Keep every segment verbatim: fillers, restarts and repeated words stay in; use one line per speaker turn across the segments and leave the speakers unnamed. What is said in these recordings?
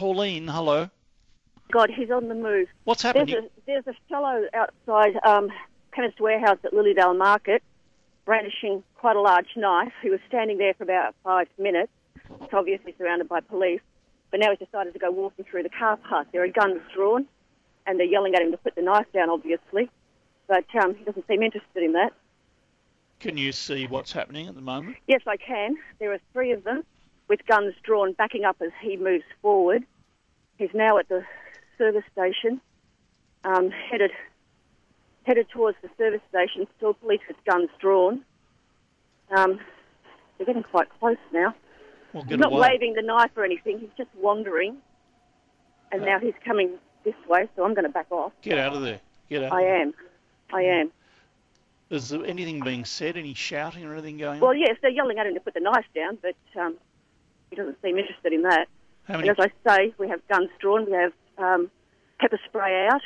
Pauline, hello.
God, he's on the move.
What's happened?
There's a, there's a fellow outside um, Chemist Warehouse at Lilydale Market brandishing quite a large knife. He was standing there for about five minutes. He's obviously surrounded by police. But now he's decided to go walking through the car park. There are guns drawn, and they're yelling at him to put the knife down, obviously. But um, he doesn't seem interested in that.
Can you see what's happening at the moment?
Yes, I can. There are three of them with guns drawn, backing up as he moves forward. He's now at the service station, um, headed headed towards the service station, still police with guns drawn. Um, they're getting quite close now.
Well,
he's not
away.
waving the knife or anything, he's just wandering. And uh, now he's coming this way, so I'm going to back off.
Get out of there. Get out
I
of there.
am. I am.
Is there anything being said, any shouting or anything going on?
Well, yes, they're yelling at him to put the knife down, but um, he doesn't seem interested in that.
How many...
And as I say, we have guns drawn, we have um, pepper spray out.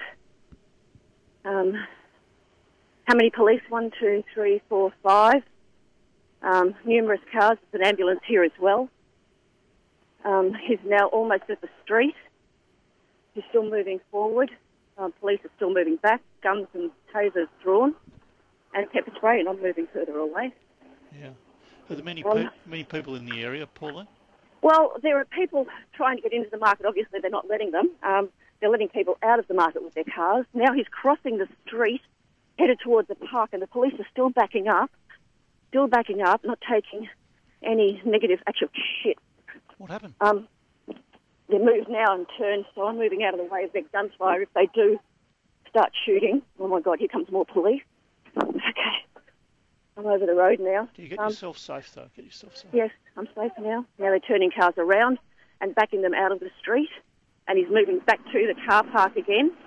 Um, how many police? One, two, three, four, five. Um, numerous cars. There's an ambulance here as well. Um, he's now almost at the street. He's still moving forward. Um, police are still moving back. Guns and tasers drawn. And pepper spray, and I'm moving further away.
Yeah. Are there many,
Um,
pe- many people in the area, Pauline?
Well, there are people trying to get into the market. Obviously, they're not letting them. Um, they're letting people out of the market with their cars. Now he's crossing the street, headed towards the park, and the police are still backing up, still backing up, not taking any negative actual shit.
What happened?
Um, they moved now and turned, so I'm moving out of the way of their gunfire. If they do start shooting, oh my God, here comes more police. Okay, I'm over the road now.
Do you get
um,
yourself safe, though? Get yourself safe.
Yes, I'm safe now. Now they're turning cars around and backing them out of the street, and he's moving back to the car park again.